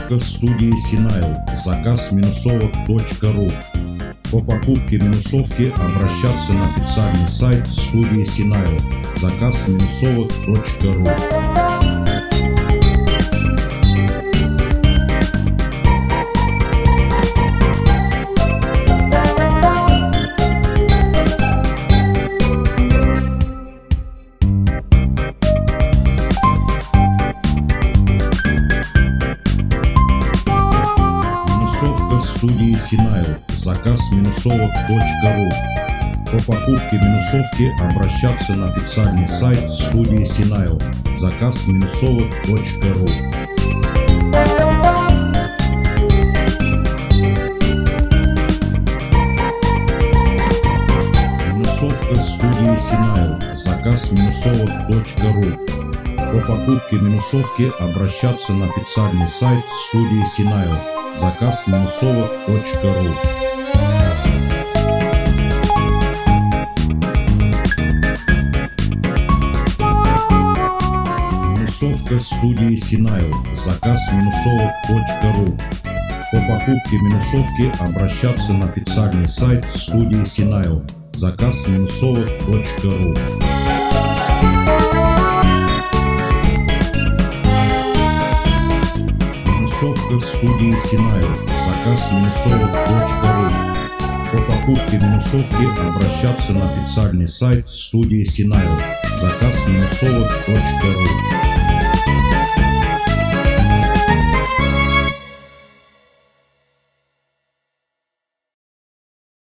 Минусовка студии Синайл. Заказ минусовок.ру. По покупке минусовки обращаться на официальный сайт студии Синайл. Заказ минусовок.ру. Минусовка студии Синайл. Заказ минусовок.ру. По покупке минусовки обращаться на официальный сайт студии Синайл. Заказ минусовок.ру. Минусовка студии Синайл. Заказ минусовок.ру. По покупке минусовки обращаться на официальный сайт студии Синайл. Заказ минусовок.ру. Минусовка студии Синайл. Заказ минусовок.ру. По покупке минусовки обращаться на официальный сайт студии Синайл. Заказ минусовок.ру. Минусовка студии Синайл. Заказ минусовок.ру. По покупке минусовки обращаться на официальный сайт студии Синайл. Заказ минусовок.ру.